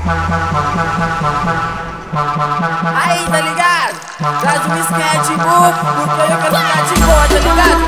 Aí, tá ligado? Traz um whisky Red Bull, porque eu quero ficar de boa, tá ligado?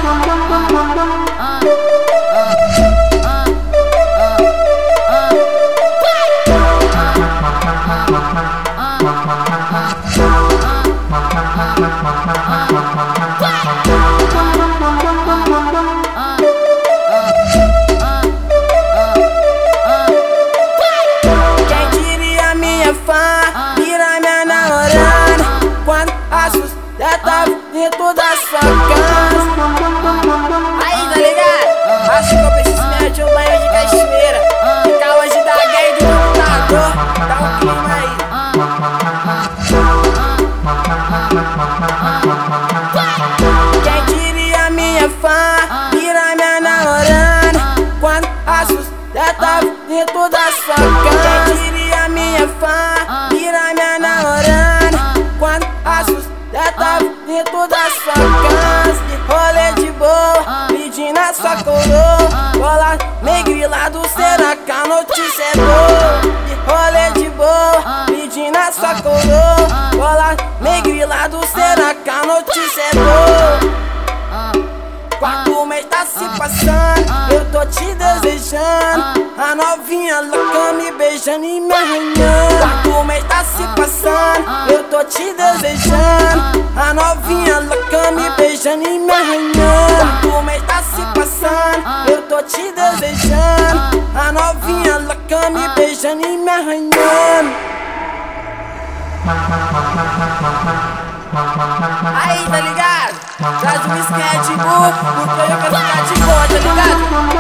Quem diria minha fã, vira minha namorada, quando a Suzé tá dentro da sua casa. Aí, tá ligado? Acho que eu preciso me de um banho de cachoeira, ficar hoje da gay do computador, dá um clima aí. Quem diria minha fã, vira minha namorada, quando a Suzé tá dentro da sua casa. Quem diria minha fã, vira minha namorada, quando a Suzé tá dentro da sua casa. Rolê de boa, pedindo a sua coroa, bola meio grilado, será que a notícia é boa? Rolê de boa, pedindo a sua coroa, bola meio grilado, será que a notícia é boa? Quarto mês tá se passando, eu tô te desejando, a novinha louca me beijando e me arranhando. Quarto mês tá se passando, eu tô te desejando, a novinha louca me beijando e me arranhando. Quarto mês tá se passando, eu tô te desejando, a novinha louca me beijando e me arranhando. Aí, tá ligado? Traz um whisky Red Bull, porque eu quero ficar de boa, tá ligado?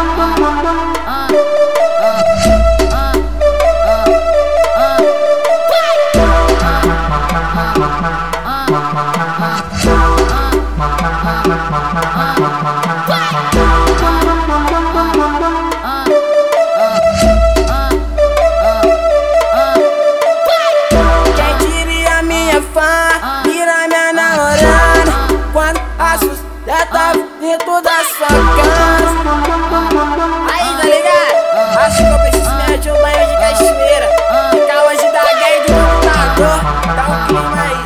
Quem diria minha fã, vira minha namorada, quando a Suzé tá dentro da sua casa. Aí, tá ligado? Acho que eu preciso me de um banho de cachoeira, ficar hoje da gay do computador, dá um clima aí.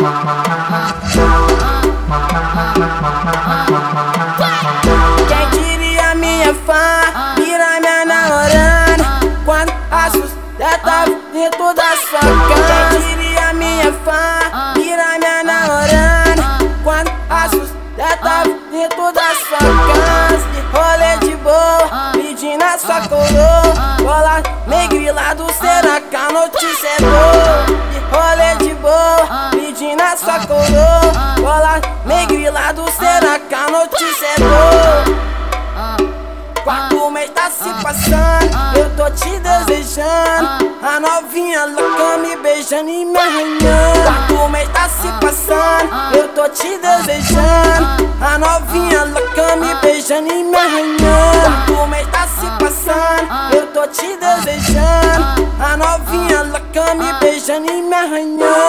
Quem diria minha fã, vira minha namorada, quando a Suzé tá dentro da sua casa. Quem diria minha fã, vira minha namorada, quando a Suzé tá dentro da sua casa. Rolê de boa, pedindo a sua coroa, bola meio grilado, será que a notícia é boa? Rolê de boa, pedindo a sua coroa, bola meio grilado, será que a notícia é boa? Quarto mês tá se passando, eu tô te desejando, a novinha louca me beijando e me arranhando. Quarto mês tá se passando, eu tô te desejando, a novinha louca me beijando e me arranhando. Quarto mês tá se passando, eu tô te desejando, a novinha louca me beijando e me arranhando.